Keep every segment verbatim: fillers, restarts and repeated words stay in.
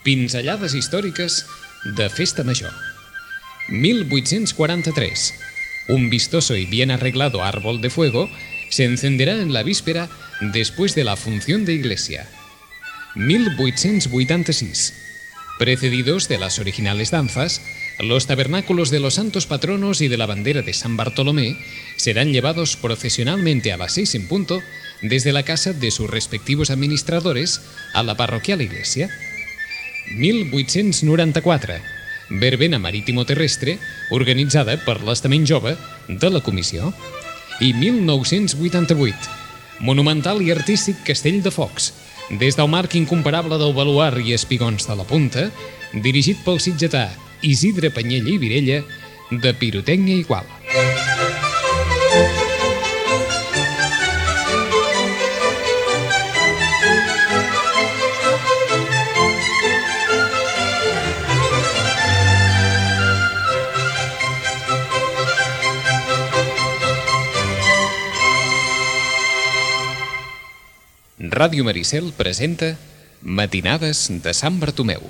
Pinzellades històriques de Festa Major. mil vuitcientos quaranta-tres. Un vistoso y bien arreglado árbol de fuego se encenderá en la víspera después de la función de iglesia. mil vuitcientos vuitanta-sis. Precedidos de las originales danzas, los tabernáculos de los santos patronos y de la bandera de San Bartolomé serán llevados procesionalmente a las seis en punto desde la casa de sus respectivos administradores a la parroquial iglesia. mil vuitcientos noranta-quatre. Verbena marítimo-terrestre organitzada per l'estament jove de la comissió. I mil nou-cents vuitanta-vuit. Monumental i artístic Castell de Focs, des del marc incomparable del baluard i espigons de la punta, dirigit pel sitgetà Isidre Panyella i Virella, de pirotècnia igual. Ràdio Maricel presenta Matinades de Sant Bartomeu.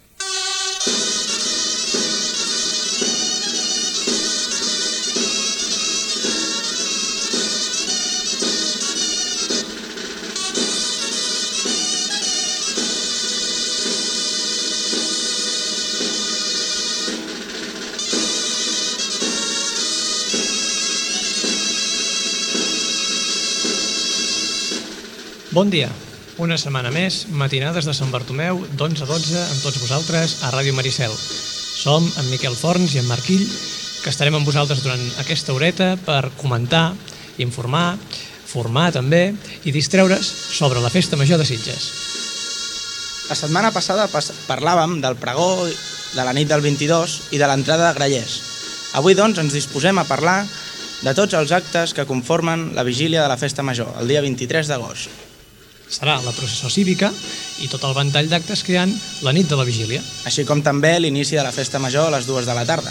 Bon dia, una setmana més, matinades de Sant Bartomeu, d'onze a dotze, amb tots vosaltres, a Ràdio Maricel. Som en Miquel Forns i en Marquill, que estarem amb vosaltres durant aquesta horeta per comentar, informar, formar també i distreure's sobre la Festa Major de Sitges. La setmana passada parlàvem del pregó, de la nit del vint-i-dos i de l'entrada de grallers. Avui, doncs, ens disposem a parlar de tots els actes que conformen la vigília de la Festa Major, el dia vint-i-tres d'agost. Serà la processó cívica i tot el ventall d'actes que hi ha la nit de la vigília. Així com també l'inici de la Festa Major a les dues de la tarda.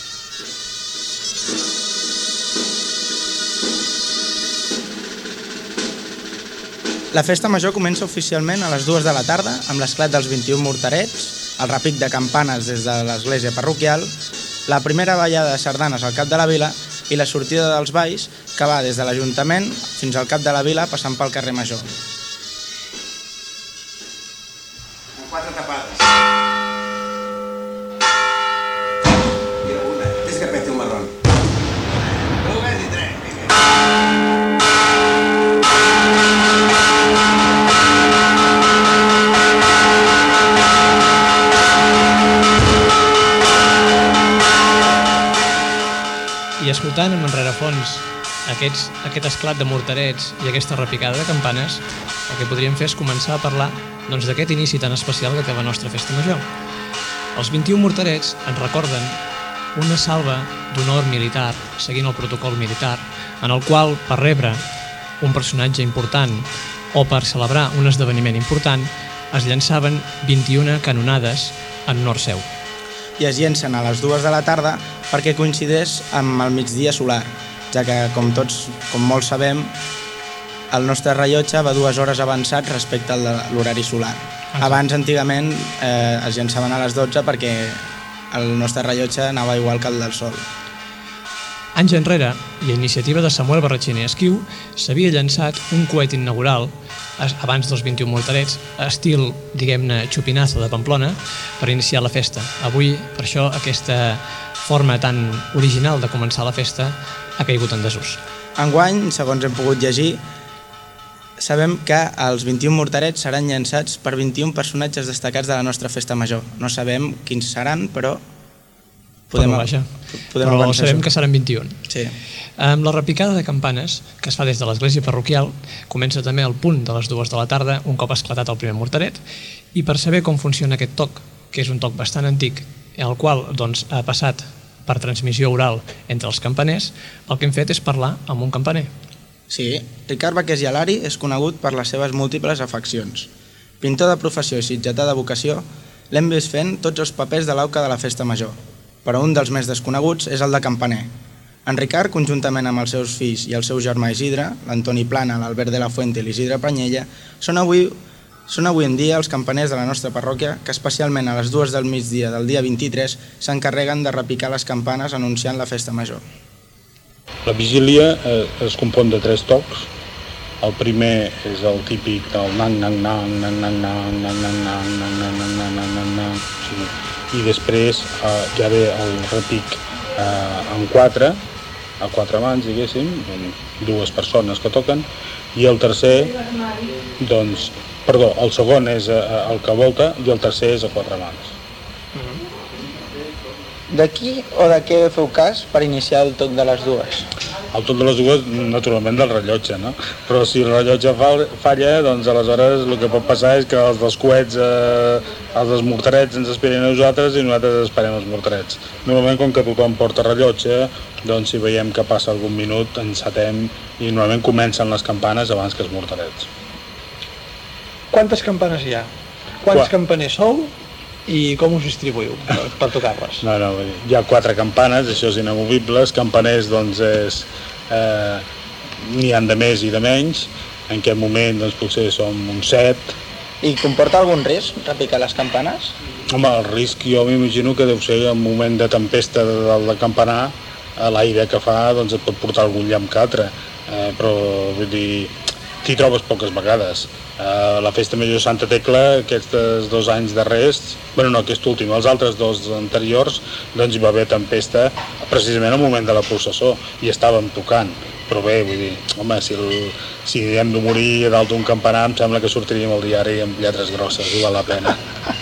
La Festa Major comença oficialment a les dues de la tarda amb l'esclat dels vint-i-un morterets, el repic de campanes des de l'església parroquial, la primera ballada de sardanes al cap de la vila i la sortida dels balls que va des de l'Ajuntament fins al cap de la vila passant pel carrer Major. Quatre tapades. Mira una, és que peti un marrón. Dues i tres, vinga. I escoltant en rerefons aquests, aquest esclat de morterets i aquesta repicada de campanes, el que podríem fer és començar a parlar doncs, d'aquest inici tan especial que té la nostra Festa Major. Els vint-i-un morterets ens recorden una salva d'honor militar, seguint el protocol militar, en el qual, per rebre un personatge important o per celebrar un esdeveniment important, es llançaven vint-i-una canonades en honor seu. I es llencen a les dues de la tarda perquè coincideix amb el migdia solar, ja que, com tots, com molts sabem, el nostre rellotge va dues hores avançat respecte a l'horari solar. Abans, antigament, eh, es llançaven a les dotze perquè el nostre rellotge anava igual que el del sol. Anys enrere, i a iniciativa de Samuel Barratxina i Esquiu, s'havia llançat un coet inaugural abans dels vint-i-un morterets, estil, diguem-ne, xupinazo de Pamplona, per iniciar la festa. Avui, per això, aquesta forma tan original de començar la festa ha caigut en desús. Enguany, segons hem pogut llegir, sabem que els vint-i-un morterets seran llançats per vint-i-un personatges destacats de la nostra Festa Major. No sabem quins seran, però podem, però vaja, podem però avançar sabem això. que seran vint-i-un. Sí. Amb la repicada de campanes, que es fa des de l'església parroquial, comença també al punt de les dues de la tarda, un cop esclatat el primer morteret, i per saber com funciona aquest toc, que és un toc bastant antic, el qual doncs, ha passat per transmissió oral entre els campaners, el que hem fet és parlar amb un campaner. Sí, Ricard Baqués i Alari és conegut per les seves múltiples afeccions. Pintor de professió i sitgetà de vocació, l'hem vist fent tots els papers de l'auca de la Festa Major, però un dels més desconeguts és el de campaner. En Ricard, conjuntament amb els seus fills i el seu germà Isidre, l'Antoni Plana, l'Albert de la Fuente i l'Isidre Panyella, són avui Són avui en dia els campaners de la nostra parròquia que especialment a les dues del migdia del dia vint-i-tres s'encarreguen de repicar les campanes anunciant la festa major. La vigília es compon de tres tocs. El primer és el típic del nang nang nang nang nang nang nang nang nang nang nang nang nang nang nang nang i després ja ve el repic en quatre, a quatre mans, diguéssim, dues persones que toquen, i el tercer, doncs, perdó, el segon és el que volta i el tercer és a quatre mans. De qui o de què feu cas per iniciar el toc de les dues? El toc de les dues, naturalment, del rellotge, no? Però si el rellotge falla, doncs aleshores el que pot passar és que els dels coets, eh, els dels morterets ens esperen a nosaltres i nosaltres esperem els morterets. Normalment, com que tothom porta rellotge, doncs si veiem que passa algun minut, encetem i normalment comencen les campanes abans que els morterets. Quantes campanes hi ha? Quants campaners sou? I com us distribuïu per, per tocar-les? No, no, hi ha quatre campanes, això és inamovible. Els campaners, doncs, és, eh, n'hi han de més i de menys. En aquest moment, doncs, potser som uns set. I comporta algun risc repicar les campanes? Home, el risc jo m'imagino que deu ser en un moment de tempesta del de campanar, l'aire que fa, doncs, et pot portar algun llamp que altre. Eh, però, vull dir, t'hi trobes poques vegades. Uh, la festa major de Santa Tecla, aquests dos anys darrers, bueno, no, aquest últim, els altres dos anteriors, doncs hi va haver tempesta precisament al moment de la processó i estàvem tocant. Però bé, vull dir, home, si, el, si hem de morir a dalt d'un campanar, em sembla que sortiríem al diari amb lletres grosses, i val la pena.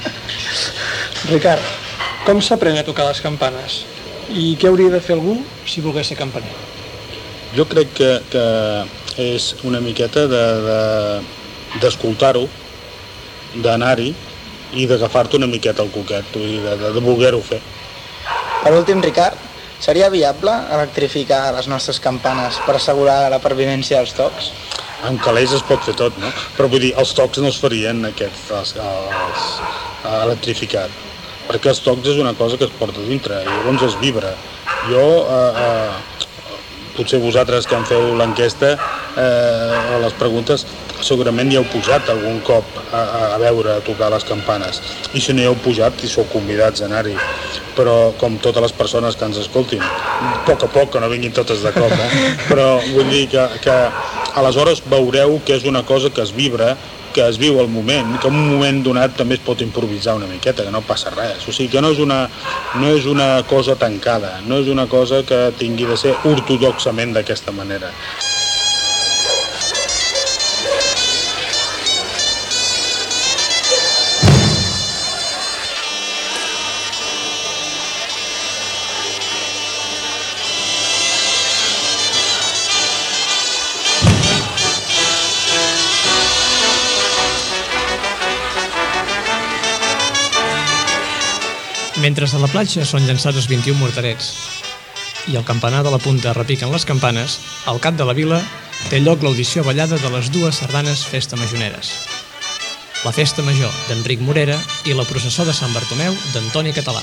Ricard, com s'aprèn a tocar les campanes? I què hauria de fer algú si volgués ser campaner? Jo crec que, que és una miqueta de... de d'escoltar-ho, d'anar-hi i d'agafar-te una miqueta al coquet, vull dir, de, de, de voler-ho fer. Per últim, Ricard, seria viable electrificar les nostres campanes per assegurar la pervivència dels tocs? Amb calés es pot fer tot, no? Però vull dir, els tocs no es farien aquests, els, els, electrificat, perquè els tocs és una cosa que es porta dintre i llavors es vibra. Jo, eh, eh, potser vosaltres que em feu l'enquesta eh, o les preguntes, segurament hi heu pujat algun cop a, a veure, a tocar les campanes. I si no hi heu pujat, hi sou convidats a anar-hi. Però, com totes les persones que ens escoltin, a poc a poc, que no vinguin totes de cop, eh? Però vull dir que, que aleshores veureu que és una cosa que es vibra, que es viu al moment, que en un moment donat també es pot improvisar una miqueta, que no passa res. O sigui que no és una, no és una cosa tancada, no és una cosa que tingui de ser ortodoxament d'aquesta manera. Mentre a la platja són llançats els vint-i-un morterets i al campanar de la punta repiquen les campanes, al cap de la vila té lloc l'audició ballada de les dues sardanes festa majoneres. La festa major d'Enric Morera i la processó de Sant Bartomeu d'Antoni Català.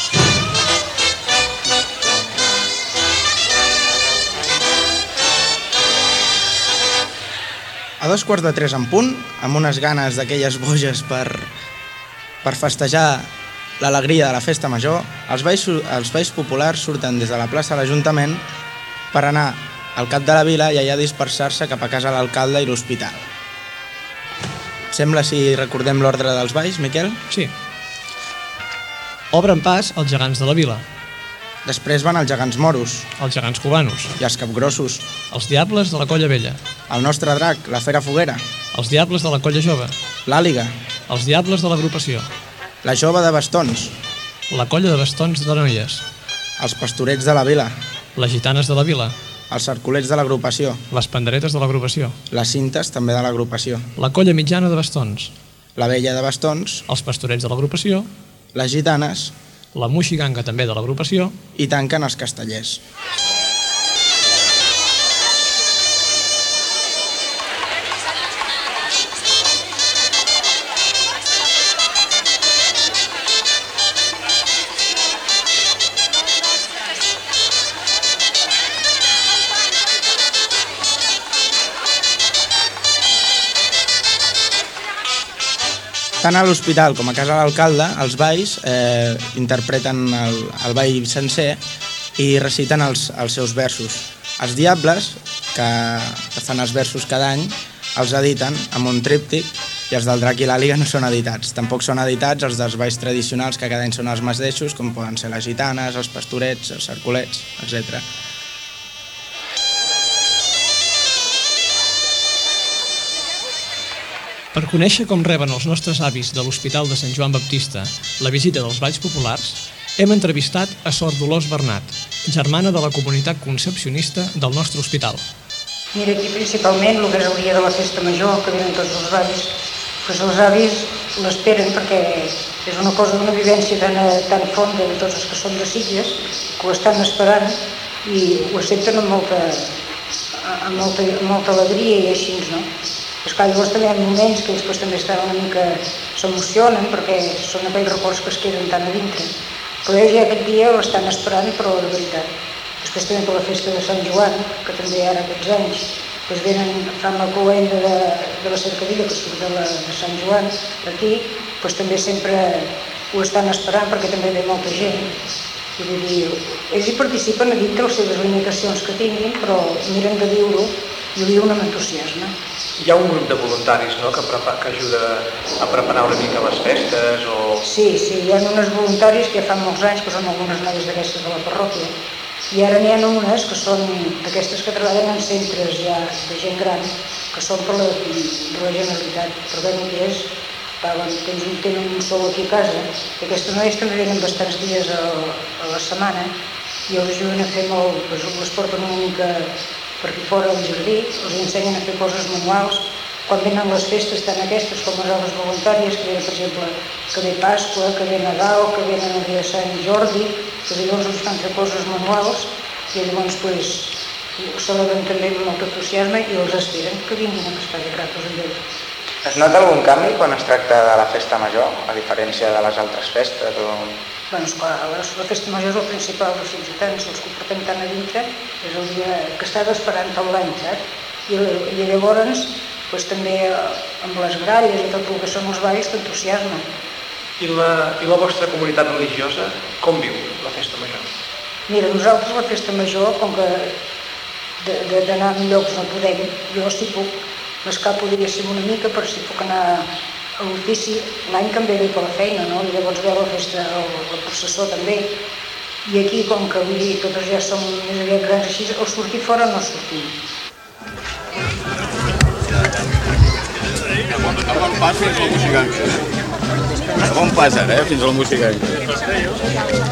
A dos quarts de tres en punt, amb unes ganes d'aquelles boges per, per festejar l'alegria de la festa major, els balls, els balls populars surten des de la plaça de l'Ajuntament per anar al cap de la vila i allà dispersar-se cap a casa l'alcalde i l'hospital. Sembla si recordem l'ordre dels balls, Miquel? Sí. Obren pas els gegants de la vila. Després van els gegants moros. Els gegants cubanos. I els capgrossos. Els diables de la colla vella. El nostre drac, la fera foguera. Els diables de la colla jove. L'àliga. Els diables de l'agrupació. La jove de bastons. La colla de bastons de noies. Els pastorets de la vila. Les gitanes de la vila. Els cercolets de l'agrupació. Les panderetes de l'agrupació. Les cintes també de l'agrupació. La colla mitjana de bastons. La vella de bastons. Els pastorets de l'agrupació. Les gitanes. La moixiganga també de l'agrupació. I tanquen els castellers. Tant a l'hospital com a casa de l'alcalde, els balls eh, interpreten el, el ball sencer i reciten els, els seus versos. Els diables, que, que fan els versos cada any, els editen amb un tríptic, i els del Drac i l'Àliga no són editats. Tampoc són editats els dels balls tradicionals, que cada any són els mateixos, com poden ser les gitanes, els pastorets, els cercolets, etcètera. Per conèixer com reben els nostres avis de l'Hospital de Sant Joan Baptista la visita dels balls populars, hem entrevistat a Sor Dolors Bernat, germana de la comunitat concepcionista del nostre hospital. Mira, aquí principalment el que és el dia de la festa major, que venen tots els avis, doncs els avis l'esperen perquè és una cosa d'una vivència tan, tan fonda de tots els que són de Sitges, que ho estan esperant i ho accepten amb molta, amb molta, amb molta alegria i així, no? Però clar, llavors també hi ha moments que ells també estan una mica, s'emocionen perquè són aquells records que es queden tan a dintre. Però ells ja aquest dia l'estan esperant, però de veritat. Després també per la festa de Sant Joan, que també ara aquests anys, doncs venen, fan la cloenda de, de la cercavilla que surt de, la, de Sant Joan aquí, doncs també sempre ho estan esperant perquè també ve molta gent. I vull dir, ells hi participen a dintre les seves limitacions que tinguin, però miren de viure-ho i ho viuen amb entusiasme. Hi ha un grup de voluntaris, no?, que, prepa que ajuda a preparar una mica les festes o... Sí, sí, hi ha uns voluntaris que ja fa molts anys, que són algunes noies d'aquestes de la parròquia, i ara n'hi ha unes que són d'aquestes que treballen en centres ja de gent gran, que són per la, per la Generalitat, però bé, el que és, paguen, tenen, tenen un sol aquí a casa, i aquestes noies també venen bastants dies a, a la setmana, i els ajuden a fer molt, doncs les porten una mica per aquí fora al jardí, els ensenyen a fer coses manuals. Quan venen les festes tant aquestes com les altres voluntàries, que venen, per exemple, que ve Pasqua, que ve Nadal, que venen el dia de Sant Jordi, doncs llavors els fan fer coses manuals i llavors pues, ho celebren també amb molt entusiasme i els esperen que vinguin a estar de gratos amb ells. Es nota algun canvi quan es tracta de la festa major, a diferència de les altres festes? O... Bueno, esclar, la festa major és el principal dels sitgetans, els que ho portem tan a dintre, és el dia que estàs esperant tot l'any, saps? I, i llavors, pues, també amb les gralles i tot el que són els balls, t'entusiasma. I la, I la vostra comunitat religiosa, com viu la festa major? Mira, nosaltres la festa major, com que d'anar a llocs no podem, jo si puc, m'escapo, diguéssim, una mica per si puc anar a l'ofici, l'any que em ve bé per la feina, no? I llavors ve la festa, la processó també. I aquí, com que vull dir, totes ja som més aviat grans així, o sortir fora o no sortim. A bon pas fins al Moxiganca. A bon pas ara, eh, fins al Moxiganca.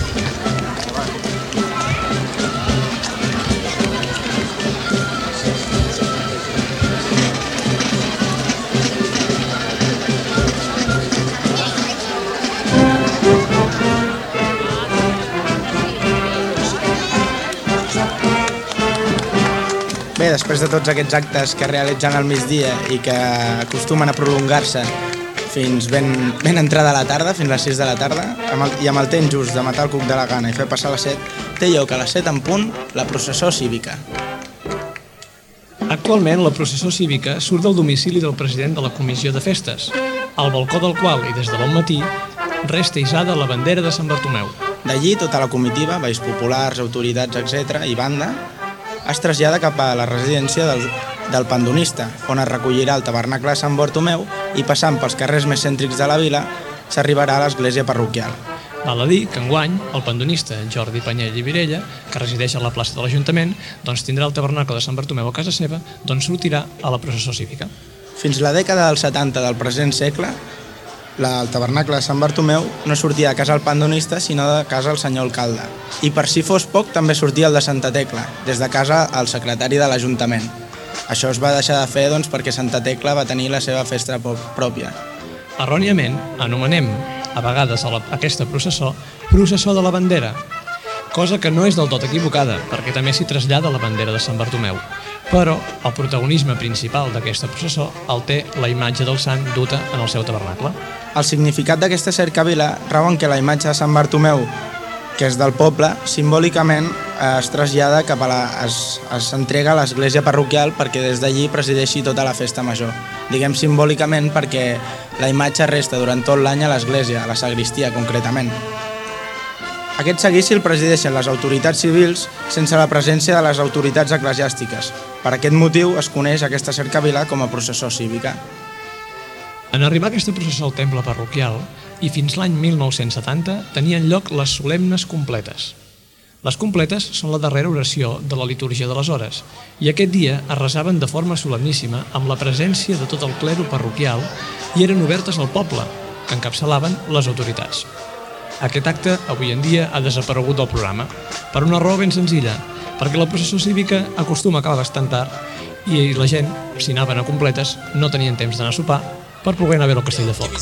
Bé, després de tots aquests actes que realitzen al migdia i que acostumen a prolongar-se fins ben, ben entrada a la tarda, fins a les sis de la tarda, amb el, i amb el temps just de matar el cuc de la gana i fer passar les set, té lloc a les set en punt la processó cívica. Actualment, la processó cívica surt del domicili del president de la Comissió de Festes, al balcó del qual, i des de bon matí, resta hissada la bandera de Sant Bartomeu. D'allí, tota la comitiva, balls populars, autoritats, etcètera, i banda, es trasllada cap a la residència del, del pandonista, on es recollirà el tabernacle de Sant Bartomeu i passant pels carrers més cèntrics de la vila s'arribarà a l'església parroquial. Val a dir que enguany el pandonista Jordi Panyell i Virella, que resideix a la plaça de l'Ajuntament, doncs tindrà el tabernacle de Sant Bartomeu a casa seva, doncs sortirà a la processó cívica. Fins la dècada dels setanta del present segle, la, el tabernacle de Sant Bartomeu no sortia de casa al pandonista, sinó de casa al senyor alcalde. I per si fos poc, també sortia el de Santa Tecla, des de casa al secretari de l'Ajuntament. Això es va deixar de fer doncs, perquè Santa Tecla va tenir la seva festa pròpia. Erròniament, anomenem a vegades a la, aquesta processó processó de la bandera, cosa que no és del tot equivocada, perquè també s'hi trasllada la bandera de Sant Bartomeu. Però el protagonisme principal d'aquesta processó el té la imatge del sant duta en el seu tabernacle. El significat d'aquesta cercavila rau en què la imatge de Sant Bartomeu, que és del poble, simbòlicament es trasllada cap a la... es, es entrega a l'església parroquial perquè des d'allí presideixi tota la festa major. Diguem simbòlicament perquè la imatge resta durant tot l'any a l'església, a la sagristia concretament. Aquest seguici el presideixen les autoritats civils sense la presència de les autoritats eclesiàstiques. Per aquest motiu es coneix aquesta cercavila com a processó cívica. En arribar aquesta processó al temple parroquial, i fins l'any mil nou-cents setanta tenien lloc les solemnes completes. Les completes són la darrera oració de la litúrgia de les hores, i aquest dia es resaven de forma solemníssima amb la presència de tot el clero parroquial i eren obertes al poble, que encapçalaven les autoritats. Aquest acte, avui en dia, ha desaparegut del programa, per una raó ben senzilla, perquè la processó cívica acostuma a acabar bastant tard i la gent, si anaven a completes, no tenien temps d'anar a sopar per poder anar a veure el Castell de Foc.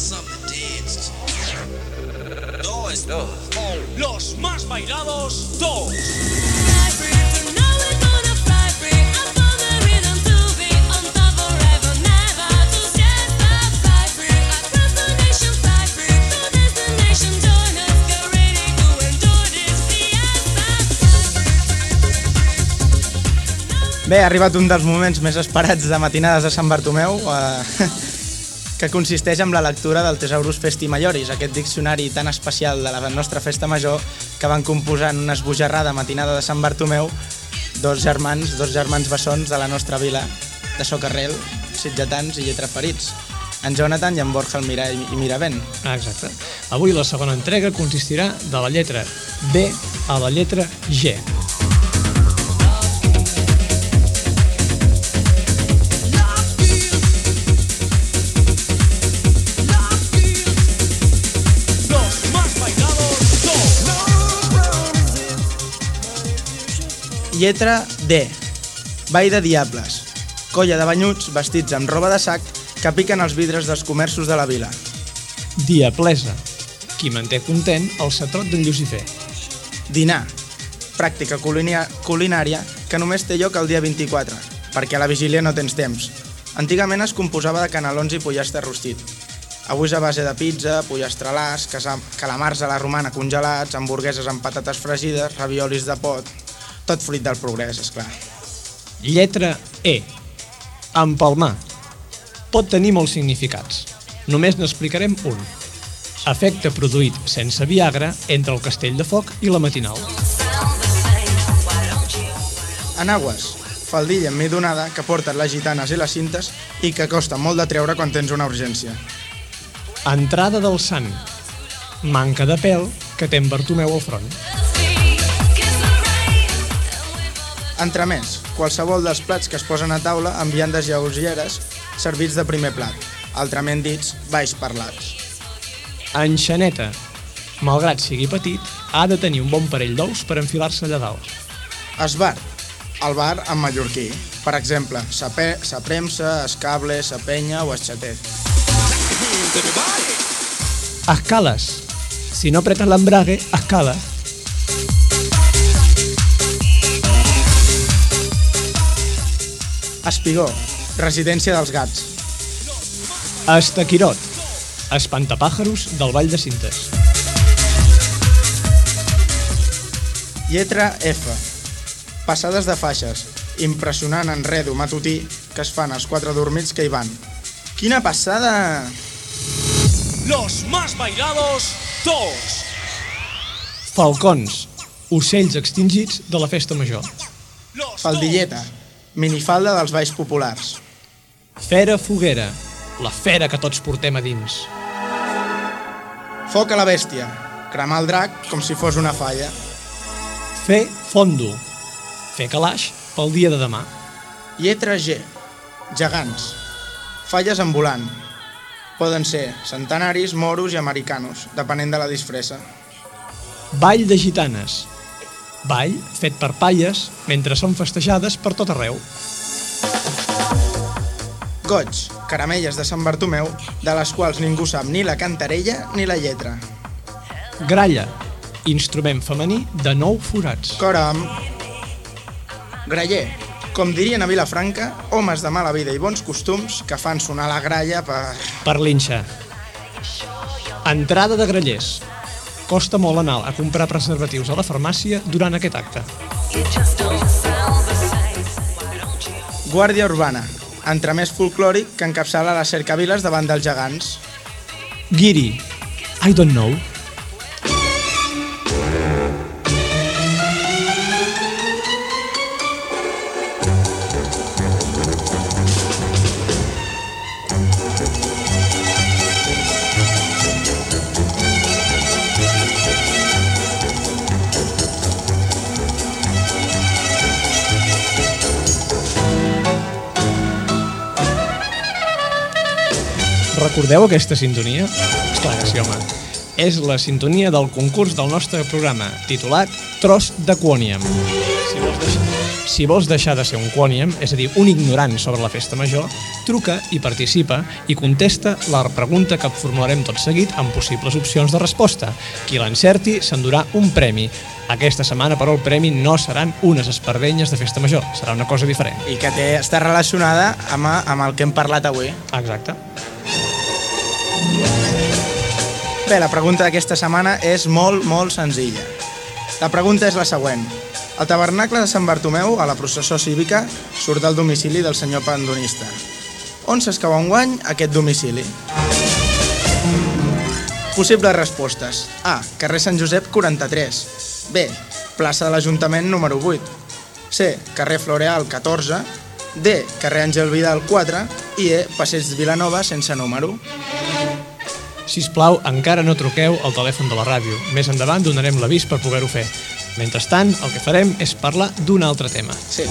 Los más bailados dos. Bé, ha arribat un dels moments més esperats de matinades de Sant Bartomeu, eh, que consisteix en la lectura del Thesaurus Festi Majoris, aquest diccionari tan especial de la nostra festa major que van composar en una esbojarrada matinada de Sant Bartomeu dos germans, dos germans bessons de la nostra vila, de Socarrel, sitgetans i lletraferits, en Jonathan i en Borja el Mira i Miravent. Ah, exacte. Avui la segona entrega consistirà de la lletra B a la lletra G. Lletra D. Ball de diables. Colla de banyuts vestits amb roba de sac que piquen els vidres dels comerços de la vila. Diablesa. Qui manté content el satrot d'en Llucifer. Dinar. Pràctica culinària que només té lloc el dia vint-i-quatre, perquè a la vigília no tens temps. Antigament es composava de canelons i pollastre rostit. Avui és a base de pizza, pollastrelars, calamars a la romana congelats, hamburgueses amb patates fregides, raviolis de pot... Tot fruit del progrés, esclar. Lletra E. Empalmar. Pot tenir molts significats. Només n'explicarem un. Efecte produït sense Viagra entre el Castell de Foc i la matinal. Enagues. Faldilla emmidonada que porten les gitanes i les cintes i que costa molt de treure quan tens una urgència. Entrada del sant. Manca de pèl que té en Bartomeu al front. Entremès, qualsevol dels plats que es posen a taula amb viandes lleugeres servits de primer plat, altrament dits balls parlats. Enxaneta. Malgrat sigui petit, ha de tenir un bon parell d'ous per enfilar-se allà dalt. Esbar. El bar en mallorquí. Per exemple, sapremsa, escable, sapenya o esxatet. Escales. Si no apretes l'embrague, escala. Espigó, residència dels gats. Estaquirot, espantapàjaros del Vall de Cintes. Lletra F. Passades de faixes, impressionant enredo matutí que es fan els quatre dormits que hi van. Quina passada! Los más bailados dos. Falcons, ocells extingits de la festa major. Faldilleta, minifalda dels balls populars. Fera foguera, la fera que tots portem a dins. Foc a la bèstia, cremar el drac com si fos una falla. Fer fondo, fer calaix pel dia de demà. Lletra G, gegants, falles ambulant. Poden ser centenaris, moros i americanos, depenent de la disfressa. Ball de gitanes, ball fet per paies mentre són festejades per tot arreu. Goig, caramelles de Sant Bartomeu, de les quals ningú sap ni la cantarella ni la lletra. Gralla, instrument femení de nou forats. Coram. Graller, com dirien a Vilafranca, homes de mala vida i bons costums que fan sonar la gralla per... Per linxa. Entrada de grallers. Costa molt anar a comprar preservatius a la farmàcia durant aquest acte. Guàrdia Urbana, entremès folclòric que encapçala les cercaviles davant dels gegants. Guiri, I don't know. Recordeu aquesta sintonia? Esclar que sí, home. És la sintonia del concurs del nostre programa, titulat Tros de Quòniam. Si vols, deixar, si vols deixar de ser un quòniam, és a dir, un ignorant sobre la festa major, truca i participa i contesta la pregunta que formularem tot seguit amb possibles opcions de resposta. Qui l'encerti s'endurà un premi. Aquesta setmana, però, el premi no seran unes espardenyes de festa major, serà una cosa diferent. I que té, està relacionada amb, amb el que hem parlat avui. Exacte. Bé, la pregunta d'aquesta setmana és molt, molt senzilla. La pregunta és la següent. El tabernacle de Sant Bartomeu, a la processó cívica, surt del domicili del senyor pandonista. On s'escau enguany aquest domicili? Possibles respostes. A. Carrer Sant Josep quaranta-tres. B. Plaça de l'Ajuntament número vuit. C. Carrer Floreal catorze. D. Carrer Àngel Vidal quatre. I E. Passeig Vilanova sense número. Sisplau, encara no truqueu al telèfon de la ràdio. Més endavant donarem l'avís per poder-ho fer. Mentrestant, el que farem és parlar d'un altre tema. Sí.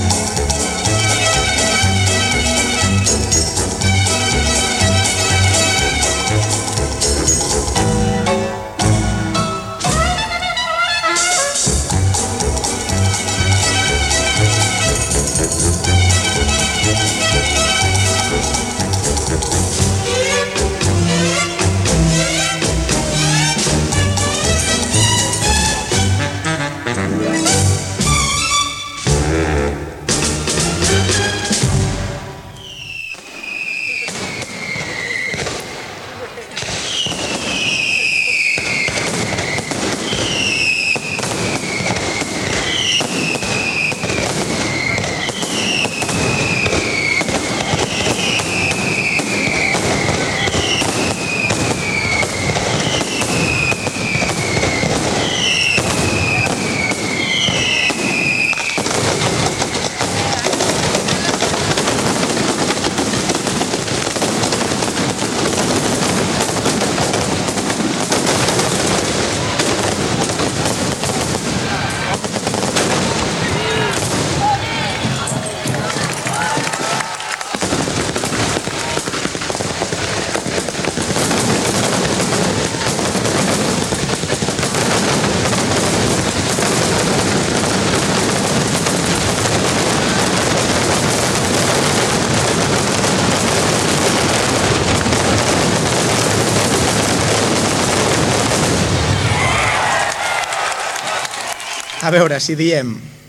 A veure, si diem...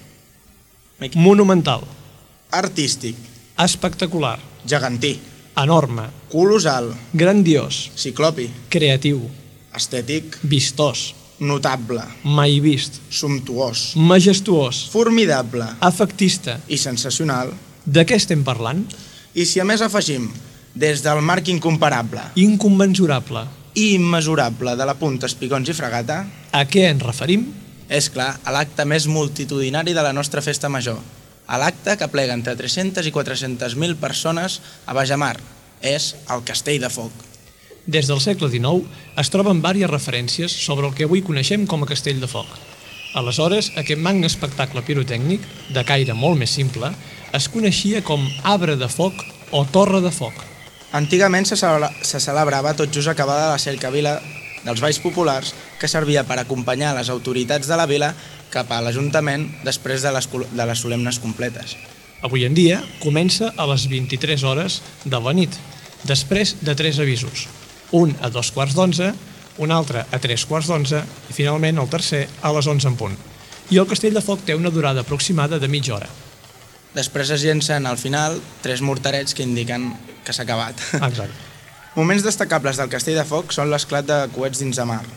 Monumental. Artístic. Espectacular. Gegantí. Enorme. Colossal. Grandiós. Ciclopi. Creatiu. Estètic. Vistós. Notable. Mai vist. Sumptuós. Majestuós. Formidable. Efectista. I sensacional. De què estem parlant? I si a més afegim, des del marc incomparable, inconmensurable i immesurable de la punta Espigons i Fragata, a què ens referim? És clar, a l'acte més multitudinari de la nostra festa major, a l'acte que plega entre tres-centes i quatre-centes mil persones a Bajamar, és el Castell de Foc. Des del segle dinou es troben diverses referències sobre el que avui coneixem com a Castell de Foc. Aleshores, aquest magne espectacle pirotècnic, de caire molt més simple, es coneixia com arbre de foc o torre de foc. Antigament se, celebra, se celebrava tot just acabada la cercavila dels balls populars que servia per acompanyar les autoritats de la vila cap a l'Ajuntament després de les, de les solemnes completes. Avui en dia comença a les vint-i-tres hores de la nit, després de tres avisos. Un a dos quarts d'onze, un altre a tres quarts d'onze i finalment el tercer a les onze en punt. I el Castell de Foc té una durada aproximada de mitja hora. Després es llencen al final tres morterets que indiquen que s'ha acabat. Exacte. Moments destacables del Castell de Foc són l'esclat de coets dins de mar,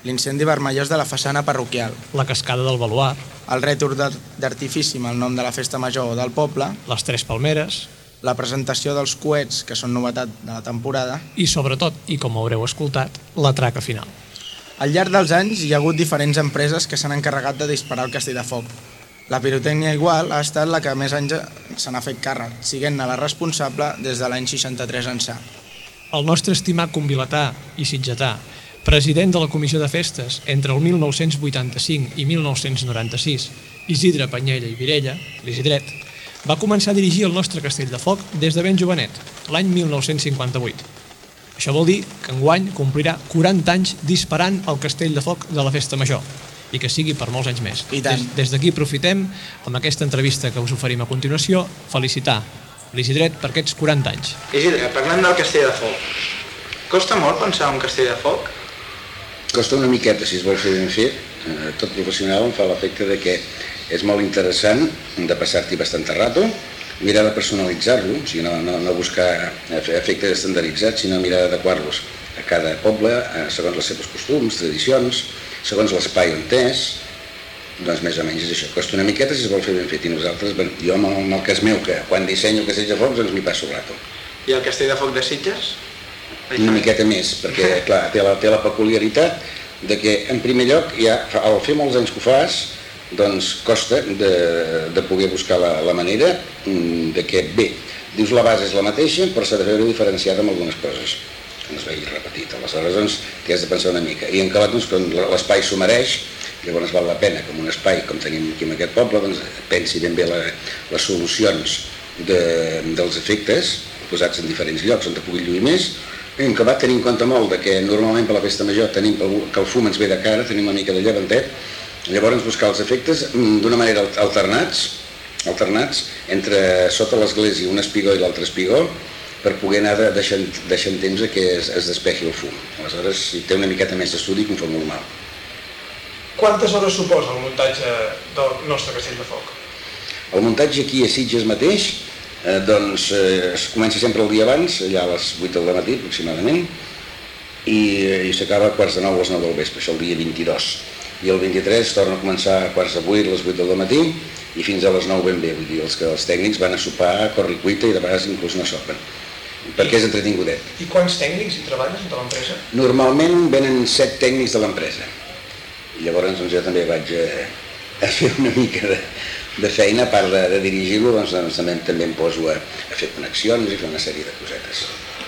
l'incendi vermellós de la façana parroquial, la cascada del Baluard, el rètol d'artifici amb el nom de la festa major del poble, les Tres Palmeres, la presentació dels coets, que són novetat de la temporada, i sobretot, i com haureu escoltat, la traca final. Al llarg dels anys hi ha hagut diferents empreses que s'han encarregat de disparar el castell de foc. La pirotècnia igual ha estat la que més anys se n'ha fet càrrec, siguent-ne la responsable des de l'any seixanta-tres ençà. El nostre estimat convilatà i sitgetà, president de la Comissió de Festes entre el mil nou-cents vuitanta-cinc i mil nou-cents noranta-sis, Isidre Panyella i Virella, l'Isidret, va començar a dirigir el nostre castell de foc des de ben jovenet, l'any mil nou-cents cinquanta-vuit. Això vol dir que enguany complirà quaranta anys disparant el castell de foc de la Festa Major, i que sigui per molts anys més. I tant. Des, des d'aquí aprofitem, amb aquesta entrevista que us oferim a continuació, felicitar l'Isidret per aquests quaranta anys. Isidre, parlem del castell de foc. Costa molt pensar un castell de foc? Costa una miqueta, si es vol fer ben fet. Tot professional em fa l'efecte de que és molt interessant de passar-t'hi bastant rato, mirar de personalitzar-lo, o sigui, no, no, no buscar efectes estandarditzats, sinó mirar d'adequar-los a cada poble, segons les seves costums, tradicions, segons l'espai on és, doncs més o menys és això. Costa una miqueta si es vol fer ben fet, i nosaltres, bé, jo en el cas meu, que quan dissenyo el castell de foc, doncs m'hi passo rato. I el castell de foc de Sitges? Una miqueta més, perquè clar, té la, té la peculiaritat de que, en primer lloc, ja, al fer molts anys que ho fas, doncs costa de, de poder buscar la, la manera de que, bé, dius la base és la mateixa, però s'ha de veure diferenciada amb algunes coses, que no es vegi repetit. Aleshores, doncs, t'hi has de pensar una mica. I en acabat, doncs, quan l'espai s'ho mereix, llavors val la pena, com un espai, com tenim aquí en aquest poble, doncs, pensi ben bé la, les solucions de, dels efectes, posats en diferents llocs on te pugui lluir més. I en acabat, tenim en compte molt de que normalment per la festa major tenim que el fum ens ve de cara, tenim una mica de llevantet, llavors buscar els efectes d'una manera alternats, alternats entre sota l'església un espigó i l'altre espigó, per poder anar deixant, deixant temps que es, es despeixi el fum. Aleshores, si té una miqueta més d'estudi, que un fa molt mal. Quantes hores suposa el muntatge del nostre castell de foc? El muntatge aquí a Sitges mateix, eh, doncs eh, es comença sempre el dia abans, allà a les vuit del matí aproximadament, i, i s'acaba a quarts de nou a les nou del vespre, això el dia vint-i-dos. I el vint-i-tres torna a començar a quarts de vuit, a les vuit del matí, i fins a les nou ben bé. Vull dir, els, que els tècnics van a sopar, a corre-cuita, i de vegades inclús no sopen, perquè és entretingudet. I quants tècnics hi treballen de l'empresa? Normalment venen set tècnics de l'empresa. I llavors doncs, jo també vaig a, a fer una mica de, de feina, a part de, de dirigir-lo, doncs, doncs també, també em poso a, a fer connexions i fer una sèrie de cosetes.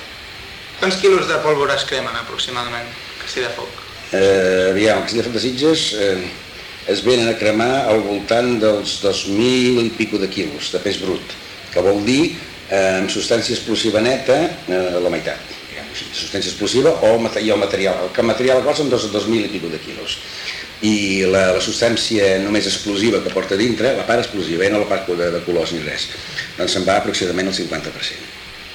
Quants quilos de pólvora es cremen aproximadament, castell de foc? Eh, aviam, el castell de foc de Sitges eh, es venen a cremar al voltant dels dos mil i pico de quilos de pes brut, que vol dir eh, amb substància explosiva neta eh, la meitat, diguem, substància explosiva o el material, el que el material qual són dos, dos mil i pico de quilos. I la, la substància només explosiva que porta dintre, la part explosiva, eh, no la part de, de colors ni res, doncs se'n va aproximadament el cinquanta per cent.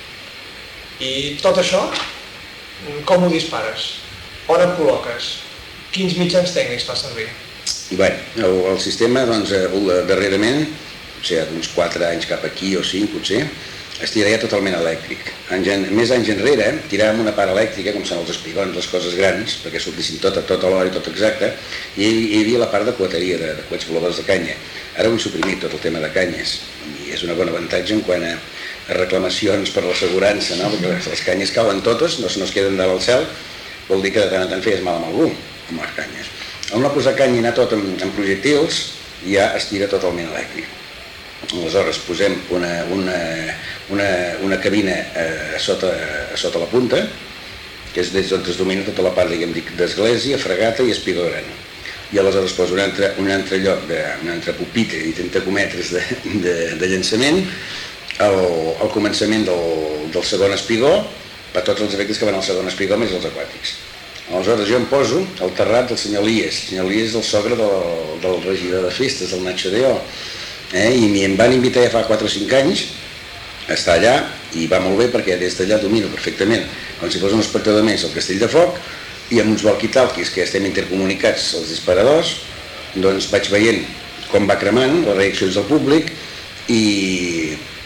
I tot això, com ho dispares? On et col·loques? Quins mitjans tècnics fa servir? Bé, el, el sistema, doncs, el, darrerament, o sigui, d'uns quatre anys cap aquí o cinc, potser, es tiraria totalment elèctric. Anys, més anys enrere, tiràvem una part elèctrica, com són els espigons, les coses grans, perquè sortissin tot, tot a l'hora i tot exacte, i hi havia la part de coeteria, de, de coets voladors de canya. Ara ho hem suprimit, tot el tema de canyes, i és un bon avantatge en quant a, a reclamacions per l'assegurança, no? Perquè les, les canyes cauen totes, no, no es queden dalt al cel, vol dir que de tant en tant feies mal amb algú, amb les canyes. Al no posar canya i anar tot amb, amb projectils, ja es tira totalment elèctric. Aleshores posem una, una, una, una cabina eh, a, sota, a sota la punta, que és des d'on es domina tota la part, diguem, d'església, fregata i espigó gran. I aleshores poso un altre, un altre lloc, de, un altre pupitre i trenta metres de, de, de llançament, al, al començament del, del segon espigó, per tots els efectes que van al segon espigó més els aquàtics. Aleshores jo em poso al terrat del senyor Lies. El senyor Lies és el sogre del, del regidor de festes, del Nacho Deó, eh? I em van invitar ja fa quatre o cinc anys a estar allà, i va molt bé perquè des d'allà domino perfectament, com si fos un espectador més, el castell de foc, i amb uns walkie-talkies que estem intercomunicats els disparadors, doncs vaig veient com va cremant, les reaccions del públic, i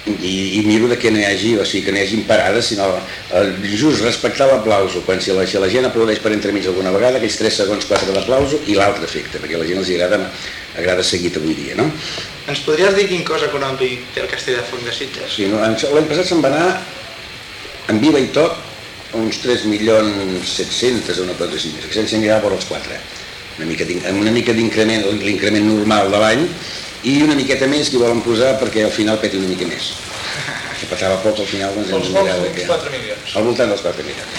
i, i miro de que no hi hagi, o sigui, que no hi hagi parades, sinó el, just respectar l'aplauso, quan si la, si la gent aplaudeix per entremig alguna vegada, aquells tres segons, quatre d'aplauso i l'altre efecte, perquè a la gent els agrada, agrada seguit avui dia, no? Ens podries dir quin cost econòmic té el Castell de Foc de Sitges? Sí, no, l'any passat se'n va anar en viva i tot uns tres milions set-cents o una cosa així, sense mirar per els quatre, una mica una mica d'increment, l'increment normal de l'any, i una miqueta més que volen posar perquè al final peti una mica més. Que petava poc al final, doncs ens mirava que... quatre milions. Al voltant dels quatre milions.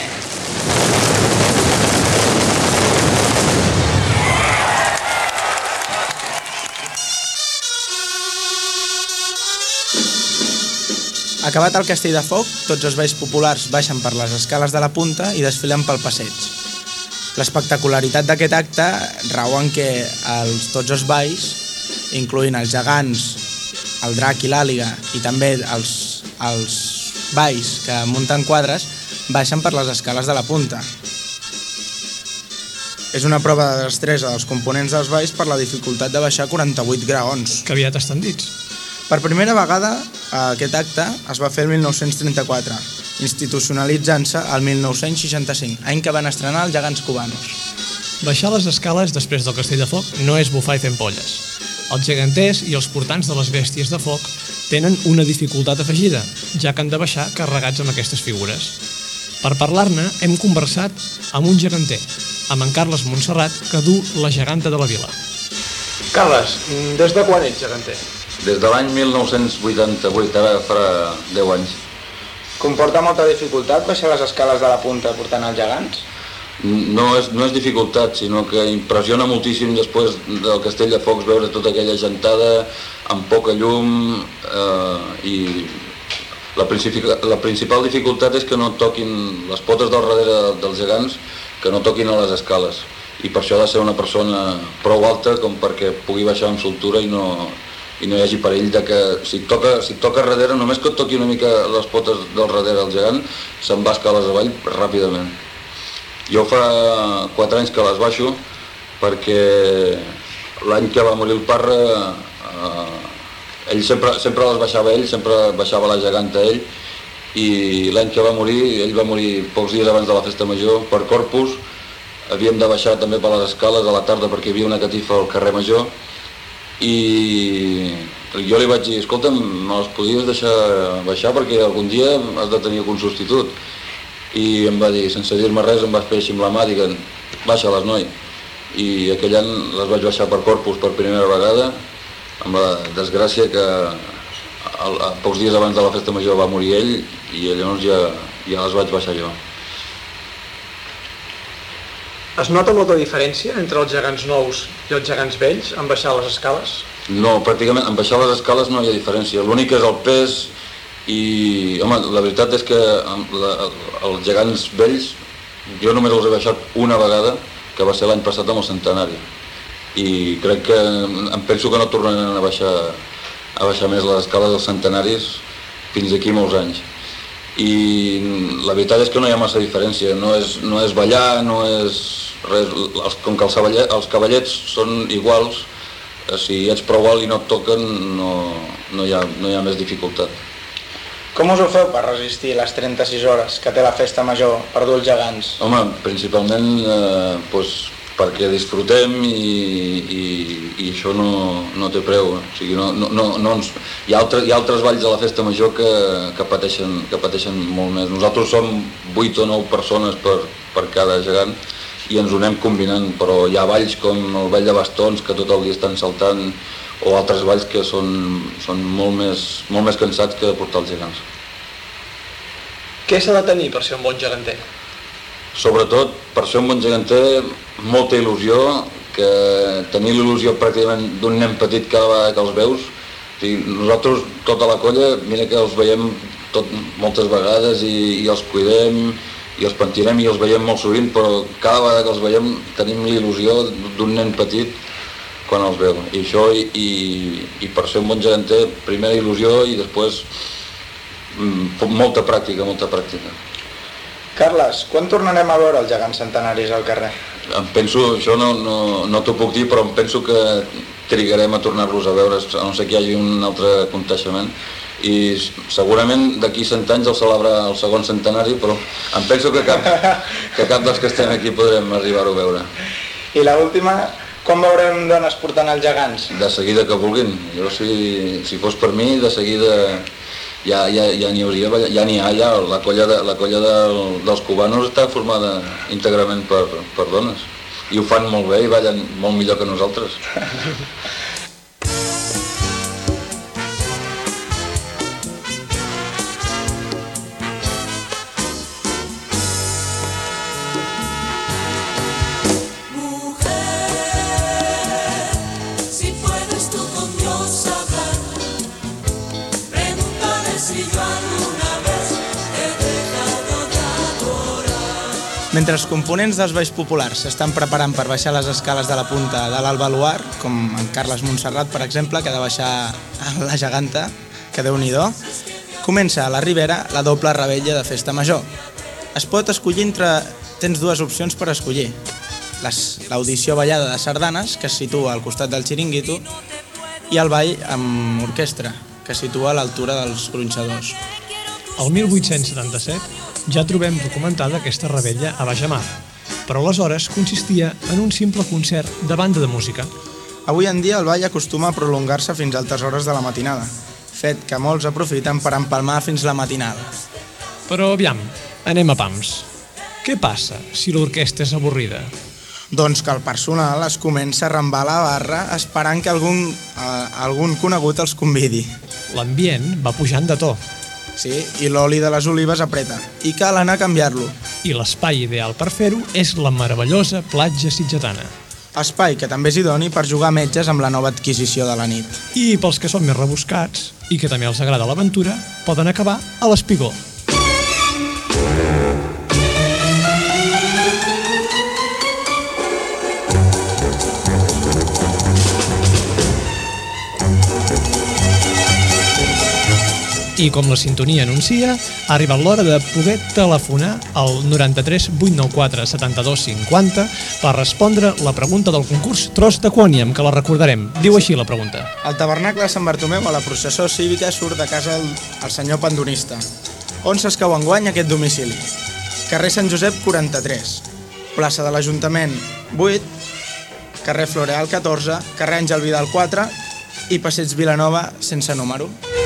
Acabat el Castell de Foc, tots els balls populars baixen per les escales de la punta i desfilen pel passeig. L'espectacularitat d'aquest acte rau en què els, tots els balls, incloent els gegants, el drac i l'àliga i també els, els balls que munten quadres, baixen per les escales de la punta. És una prova de destresa dels components dels balls per la dificultat de baixar quaranta-vuit graons. Que aviat estan dits. Per primera vegada, aquest acte es va fer el mil nou-cents trenta-quatre, institucionalitzant-se el mil nou-cents seixanta-cinc, any que van estrenar els gegants cubanos. Baixar les escales després del Castell de Foc no és bufar i fer ampolles. Els geganters i els portants de les bèsties de foc tenen una dificultat afegida, ja que han de baixar carregats amb aquestes figures. Per parlar-ne, hem conversat amb un geganter, amb en Carles Montserrat, que du la geganta de la vila. Carles, des de quan ets geganter? Des de l'any mil nou-cents vuitanta-vuit, ara farà deu anys. Comporta molta dificultat baixar les escales de la punta portant els gegants? No és, no és dificultat, sinó que impressiona moltíssim després del Castell de Focs veure tota aquella gentada amb poca llum eh, i la, la principal dificultat és que no toquin les potes del darrere dels gegants, que no toquin a les escales, i per això ha de ser una persona prou alta com perquè pugui baixar amb soltura i no, i no hi hagi perill de que si et toca, si et toca darrere, només que et toqui una mica les potes del darrere del gegant, se'n va escales avall ràpidament. Jo fa quatre anys que les baixo perquè l'any que va morir el Parra eh, ell sempre, sempre les baixava ell, sempre baixava la geganta ell, i l'any que va morir, ell va morir pocs dies abans de la festa major per Corpus. Havíem de baixar també per les escales a la tarda perquè hi havia una catifa al carrer Major i jo li vaig dir, escolta'm, me les podies deixar baixar perquè algun dia has de tenir algun substitut. I em va dir, sense dir-me res, em va fer així amb la mà, dient, baixa-les, noi. I aquell any les vaig baixar per Corpus per primera vegada, amb la desgràcia que a, a pocs dies abans de la festa major va morir ell i llavors ja, ja les vaig baixar jo. Es nota molta diferència entre els gegants nous i els gegants vells en baixar les escales? No, pràcticament en baixar les escales no hi ha diferència. L'únic és el pes i, home, la veritat és que la, els gegants vells jo només els he baixat una vegada, que va ser l'any passat amb el centenari. I crec que, em penso que no tornaran a baixar, a baixar més les escales dels centenaris fins d'aquí molts anys. I la veritat és que no hi ha massa diferència, no és, no és ballar, no és res, els, com que els, cavallet, els cavallets són iguals, si ets prou alt i no et toquen no, no, hi ha, no hi ha més dificultat. Com us ho feu per resistir les trenta-sis hores que té la festa major per dur els gegants? Home, principalment eh, doncs, perquè disfrutem i, i, i això no, no té preu. O sigui, no, no, no, no ens... hi, ha altres, hi ha altres balls de la festa major que, que, pateixen, que pateixen molt més. Nosaltres som vuit o nou persones per, per cada gegant i ens ho anem combinant, però hi ha balls com el ball de bastons que tot el dia estan saltant, o altres balls que són, són molt, més, molt més cansats que portar els gegants. Què s'ha de tenir per ser un bon geganter? Sobretot, per ser un bon geganter, molta il·lusió, que tenir l'il·lusió pràcticament d'un nen petit cada vegada que els veus. O sigui, nosaltres, tota la colla, mira que els veiem tot, moltes vegades i, i els cuidem i els pentinem i els veiem molt sovint, però cada vegada que els veiem tenim l'il·lusió d'un nen petit quan els veu. I això, i, i, i per ser un bon geganter, primera il·lusió i després molta pràctica, molta pràctica. Carles, quan tornarem a veure els gegants centenaris al carrer? Em penso, això no, no, no t'ho puc dir, però em penso que trigarem a tornar-los a veure, a no ser que hi hagi un altre aconteixement. I segurament d'aquí cent anys el celebra el segon centenari, però em penso que cap, que cap dels que estem aquí podrem arribar-ho a veure. I l'última, com veurem dones portant els gegants? De seguida que vulguin. Jo, si, si fos per mi, de seguida ja ja ja n'hi hauria, ja n'hi ha, ja. La colla, de, la colla del, dels cubanos està formada íntegrament per, per dones. I ho fan molt bé i ballen molt millor que nosaltres. Mentre els components dels balls populars s'estan preparant per baixar les escales de la punta de l'Alt Baluard, com en Carles Montserrat, per exemple, que ha de baixar la geganta, que Déu-n'hi-do, comença a la Ribera la doble revetlla de Festa Major. Es pot escollir entre... Tens dues opcions per escollir. L'audició ballada de sardanes, que es situa al costat del xiringuito, i el ball amb orquestra, que es situa a l'altura dels gronxadors. El mil vuit-cents setanta-set ja trobem documentada aquesta revetlla a Bajamar, però aleshores consistia en un simple concert de banda de música. Avui en dia el ball acostuma a prolongar-se fins a altes hores de la matinada, fet que molts aprofiten per empalmar fins la matinada. Però aviam, anem a pams. Què passa si l'orquestra és avorrida? Doncs que el personal es comença a rembar a la barra esperant que algun, eh, algun conegut els convidi. L'ambient va pujant de to. Sí, i l'oli de les olives apreta, i cal anar a canviar-lo. I l'espai ideal per fer-ho és la meravellosa platja sitgetana. Espai que també és idoni per jugar a metges amb la nova adquisició de la nit. I pels que són més rebuscats, i que també els agrada l'aventura, poden acabar a l'Espigó. I com la sintonia anuncia, ha arribat l'hora de poder telefonar al noranta-tres vuit nou quatre setanta-dos cinquanta per respondre la pregunta del concurs Tros de Quòniam, que la recordarem. Diu així la pregunta. El tabernacle de Sant Bartomeu a la processó cívica surt de casa el, el senyor pandonista. On s'escau enguany aquest domicili? Carrer Sant Josep quaranta-tres, plaça de l'Ajuntament vuit, carrer Floreal catorze, carrer Àngel Vidal quatre i passeig Vilanova sense número.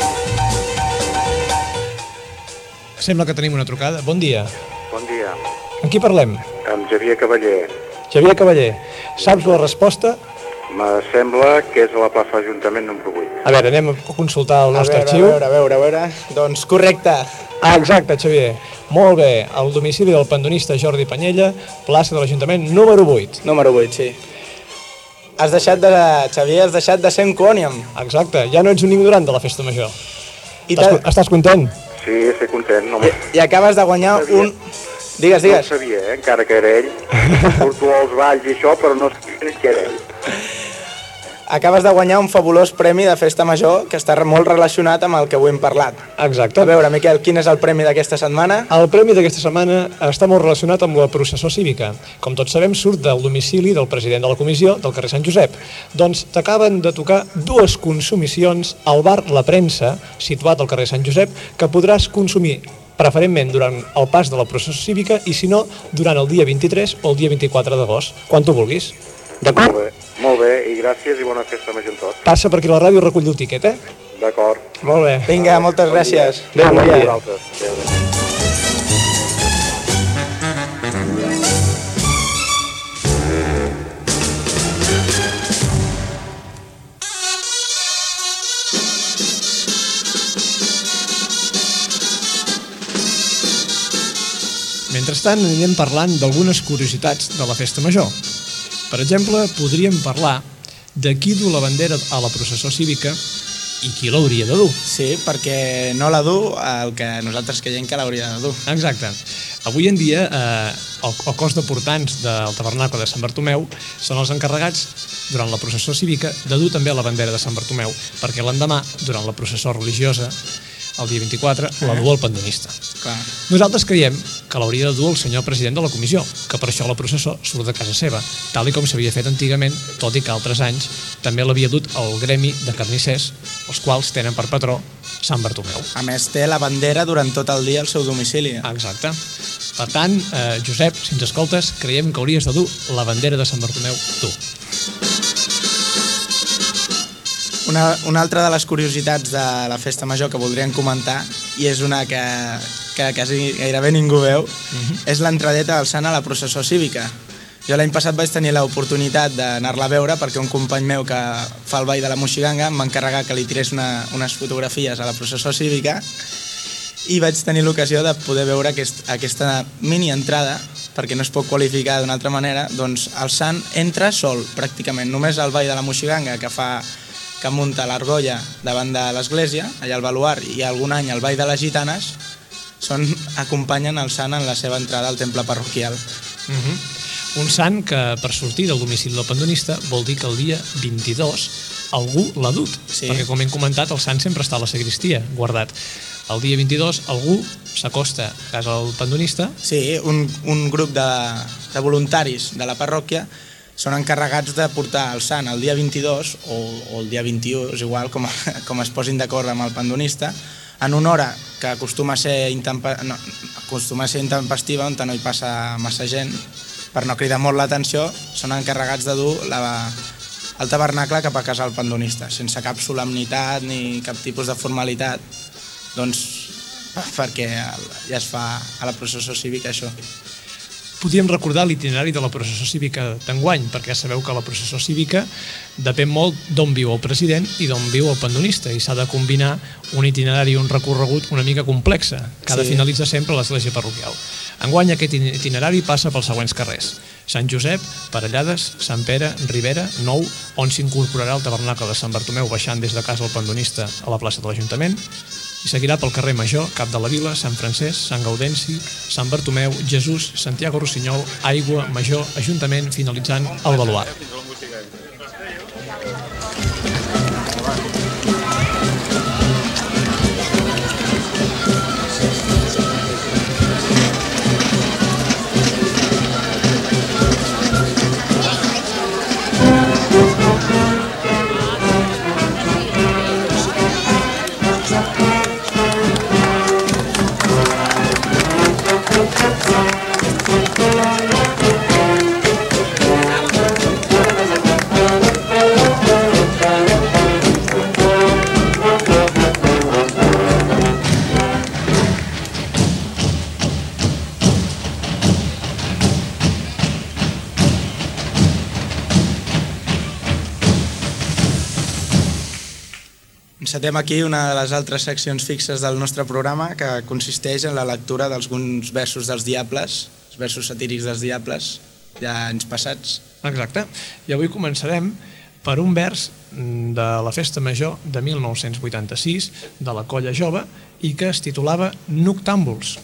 Sembla que tenim una trucada. Bon dia. Bon dia. Amb qui parlem? Amb Javier Cavaller. Javier Cavaller. Saps la resposta? Me sembla que és a la plaça d'Ajuntament número vuit. A veure, anem a consultar el nostre a veure, arxiu. A veure, a veure, a veure. Doncs correcte. Ah, exacte, Xavier. Molt bé. El domicili del pandonista Jordi Panyella, plaça de l'Ajuntament número vuit. Número vuit, sí. Has deixat de... Xavier, has deixat de ser un quòniam. Exacte. Ja no ets un ignorant de la festa major. I estàs, estàs content? Sí, estic content. No, I, I acabes de guanyar un... Digues, digues. No sabia, eh? Encara que era ell. Porto els balls i això, però no sabia que era ell. Acabes de guanyar un fabulós premi de festa major que està molt relacionat amb el que avui hem parlat. Exacte. A veure, Miquel, quin és el premi d'aquesta setmana? El premi d'aquesta setmana està molt relacionat amb la processó cívica. Com tots sabem, surt del domicili del president de la comissió del carrer Sant Josep. Doncs t'acaben de tocar dues consumicions al bar La Premsa, situat al carrer Sant Josep, que podràs consumir preferentment durant el pas de la processó cívica i, si no, durant el dia vint-i-tres o el dia vint-i-quatre d'agost, quan tu vulguis. D'acord? Molt bé, molt bé, i gràcies i bona festa major amb tot. Passa per aquí a la ràdio i recull el tiquet, eh? D'acord. Molt bé. Vinga, moltes bon gràcies. Adéu, bon dia. Adéu. Mentrestant anirem parlant d'algunes curiositats de la festa major. Per exemple, podríem parlar de qui du la bandera a la processó cívica i qui l'hauria de dur. Sí, perquè no la du el que nosaltres creiem que l'hauria de dur. Exacte. Avui en dia, eh, el, el cos de portants del tabernacle de Sant Bartomeu són els encarregats, durant la processó cívica, de dur també la bandera de Sant Bartomeu, perquè l'endemà, durant la processó religiosa, el dia vint-i-quatre, la du el pandonista. Clar. Nosaltres creiem que l'hauria de dur el senyor president de la comissió, que per això la processó surt de casa seva, tal i com s'havia fet antigament, tot i que altres anys també l'havia dut el gremi de carnissers, els quals tenen per patró Sant Bartomeu. A més, té la bandera durant tot el dia al seu domicili. Exacte. Per tant, eh, Josep, si ens escoltes, creiem que hauries de dur la bandera de Sant Bartomeu tu. Una, una altra de les curiositats de la festa major que voldríem comentar, i és una que, que quasi gairebé ningú veu, uh-huh. és l'entradeta del sant a la processó cívica. Jo l'any passat vaig tenir l'oportunitat d'anar-la a veure perquè un company meu que fa el ball de la Moixiganga em va encarregar que li tirés una, unes fotografies a la processó cívica i vaig tenir l'ocasió de poder veure aquest, aquesta mini entrada, perquè no es pot qualificar d'una altra manera, doncs el sant entra sol, pràcticament. Només el ball de la Moixiganga, que fa que munta l'argolla davant de l'església, allà al baluart, i algun any el ball de les gitanes, són, acompanyen el sant en la seva entrada al temple parroquial. Uh-huh. Un sant que per sortir del domicili del pandonista vol dir que el dia vint-i-dos algú l'ha dut, sí. Perquè com hem comentat el sant sempre està a la sagristia guardat. El dia vint-i-dos algú s'acosta a casa del pandonista. Sí, un, un grup de, de voluntaris de la parròquia són encarregats de portar el sant el dia vint-i-dos o, o el dia vint-i-u, és igual com, com es posin d'acord amb el pandonista, en una hora que acostuma a ser, intempa, no, acostuma a ser intempestiva, on no hi passa massa gent, per no cridar molt l'atenció, són encarregats de dur la, el tabernacle cap a casa del pandonista, sense cap solemnitat ni cap tipus de formalitat, doncs perquè ja es fa a la processó cívica això. Podríem recordar l'itinerari de la processó cívica d'enguany, perquè sabeu que la processó cívica depèn molt d'on viu el president i d'on viu el pandonista, i s'ha de combinar un itinerari i un recorregut una mica complexa, que ha de finalitzar sempre l'església parroquial. Enguany aquest itinerari passa pels següents carrers: Sant Josep, Parellades, Sant Pere, Ribera, Nou, on s'incorporarà el tabernacle de Sant Bartomeu baixant des de casa del pandonista a la plaça de l'Ajuntament, i seguirà pel carrer Major, Cap de la Vila, Sant Francesc, Sant Gaudenci, Sant Bartomeu, Jesús, Santiago Rossinyol, Aigua, Major, Ajuntament, finalitzant el baluart. Encetem aquí una de les altres seccions fixes del nostre programa, que consisteix en la lectura d'alguns versos dels diables, els versos satírics dels diables, ja anys passats. Exacte. I avui començarem per un vers de la Festa Major de mil nou-cents vuitanta-sis, de la Colla Jove, i que es titulava Noctàmbuls.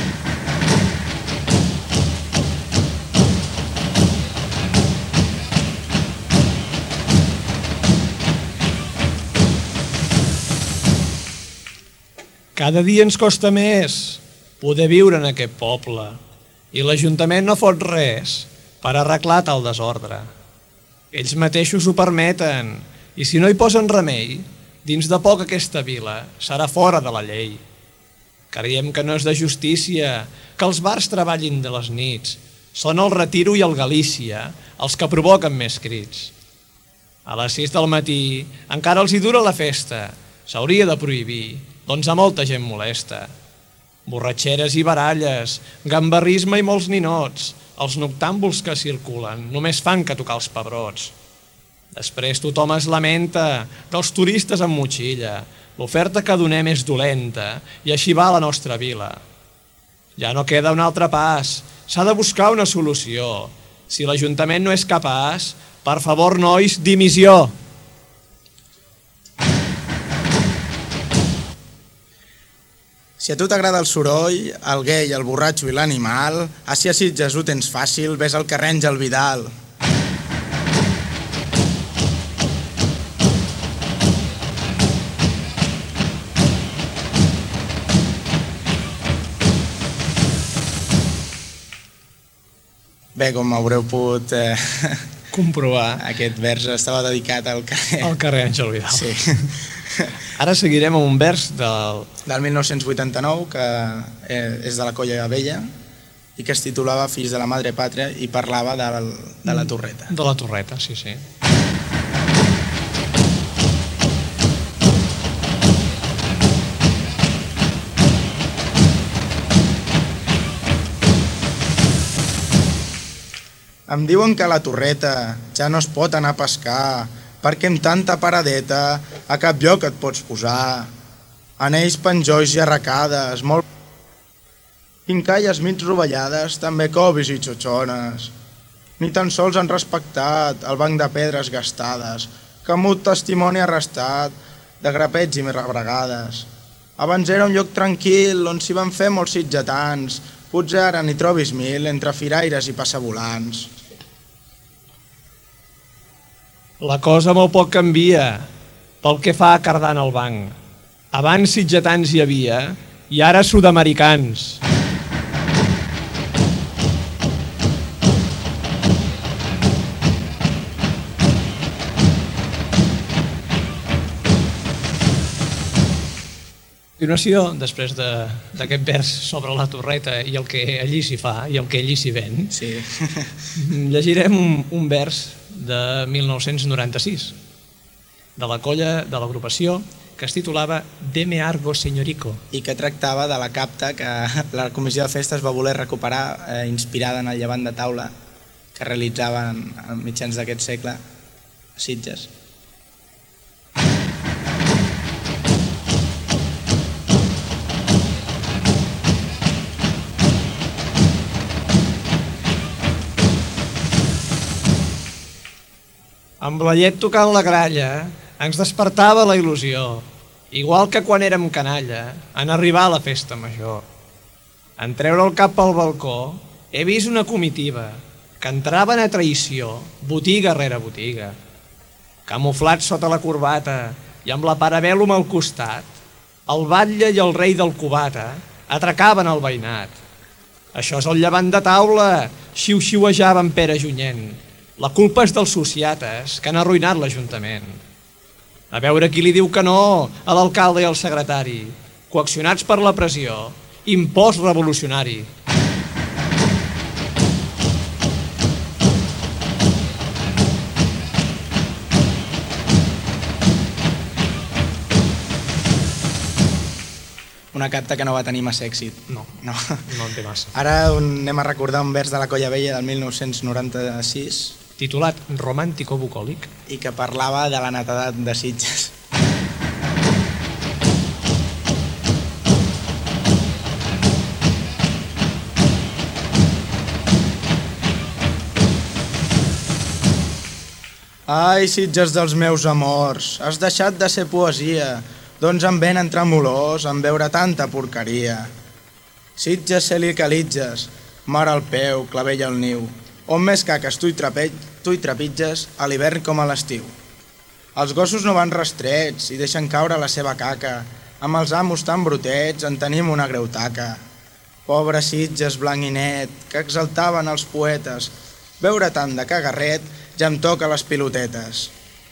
Cada dia ens costa més poder viure en aquest poble i l'Ajuntament no fot res per arreglar tal desordre. Ells mateixos ho permeten i si no hi posen remei, dins de poc aquesta vila serà fora de la llei. Creiem que no és de justícia que els bars treballin de les nits. Són el Retiro i el Galícia els que provoquen més crits. A les sis del matí encara els hi dura la festa. S'hauria de prohibir, doncs a molta gent molesta. Borratxeres i baralles, gambarrisme i molts ninots, els noctàmbuls que circulen només fan que tocar els pebrots. Després tothom es lamenta dels turistes amb motxilla, l'oferta que donem és dolenta i així va la nostra vila. Ja no queda un altre pas, s'ha de buscar una solució. Si l'Ajuntament no és capaç, per favor, nois, dimissió! Si a tu t'agrada el soroll, el gay, el borratxo i l'animal, així a Sitges ho tens fàcil, ves al carrer Àngel Vidal. Bé, com haureu pogut eh, comprovar, aquest vers estava dedicat al carrer... Al carrer Àngel Vidal. Sí. Ara seguirem amb un vers del... Del mil nou-cents vuitanta-nou, que eh, és de la Colla Vella, i que es titulava Fills de la Madre Pàtria i parlava de, de la Torreta. De la Torreta, sí, sí. Em diuen que a la Torreta ja no es pot anar a pescar, perquè amb tanta paradeta a cap lloc et pots posar. Anells, penjolls i arracades, molt... Pincalles mig rovellades, també cobis i xotxones. Ni tan sols han respectat el banc de pedres gastades, que mut testimoni arrestat de grapets i rebregades. Abans era un lloc tranquil on s'hi van fer molts sitgetans, potser ara n'hi trobis mil entre firaires i passavolants. La cosa molt poc canvia pel que fa a cardant al banc. Abans sitgetans hi havia i ara sud-americans. A continuació, després d'aquest vers sobre la Torreta i el que allí s'hi fa i el que allí s'hi ven, sí. llegirem un, un vers de mil nou-cents noranta-sis, de la colla de l'agrupació, que es titulava Deme Argo Señorico. I que tractava de la capta que la comissió de festes va voler recuperar, eh, inspirada en el llevant de taula que realitzaven a mitjans d'aquest segle a Sitges. Amb la llet tocant la gralla ens despertava la il·lusió, igual que quan érem canalla, en arribar a la festa major. En treure el cap pel balcó he vist una comitiva que entraven a traïció, botiga rere botiga. Camuflats sota la corbata i amb la parabèl·lum al costat, el batlle i el rei del cubata atracaven el veïnat. Això és el llevant de taula, xiu-xiuejava en Pere Junyent. La culpa és dels sociates que han arruïnat l'Ajuntament. A veure qui li diu que no a l'alcalde i al secretari, coaccionats per la pressió, impost revolucionari. Una capta que no va tenir massa èxit. No, no, no en té massa. Ara anem a recordar un vers de la Colla Vella del mil nou-cents noranta-sis, titulat Romàntico bucòlic, i que parlava de la netedat de Sitges. Ai, Sitges dels meus amors, has deixat de ser poesia, doncs em venen tremolors en veure tanta porqueria. Sitges, cel i calitges, mar al peu, clavell al niu, on més caques tu hi, tu hi trepitges a l'hivern com a l'estiu. Els gossos no van rastrets i deixen caure la seva caca, amb els amos tan brutets en tenim una greu taca. Pobre Sitges blanc i net, que exaltaven els poetes, veure tant de cagarret ja em toca les pilotetes.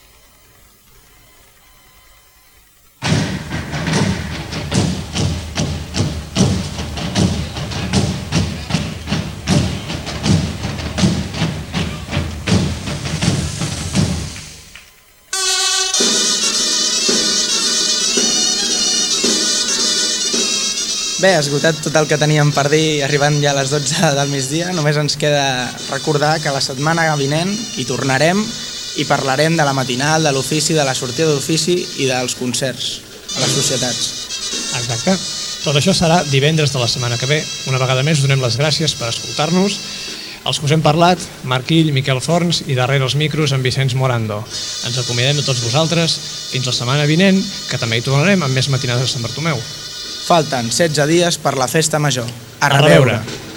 Bé, esgotat tot el que teníem per dir, arribant ja a les dotze del migdia, només ens queda recordar que la setmana vinent hi tornarem i parlarem de la matinal, de l'ofici, de la sortida d'ofici i dels concerts a les societats. Exacte. Tot això serà divendres de la setmana que ve. Una vegada més us donem les gràcies per escoltar-nos. Els que us hem parlat, Marquill, Miquel Forns i darrere els micros en Vicenç Morando. Ens acomiadem a tots vosaltres fins la setmana vinent, que també hi tornarem amb més matinades de Sant Bartomeu. Falten setze dies per la festa major. A reveure!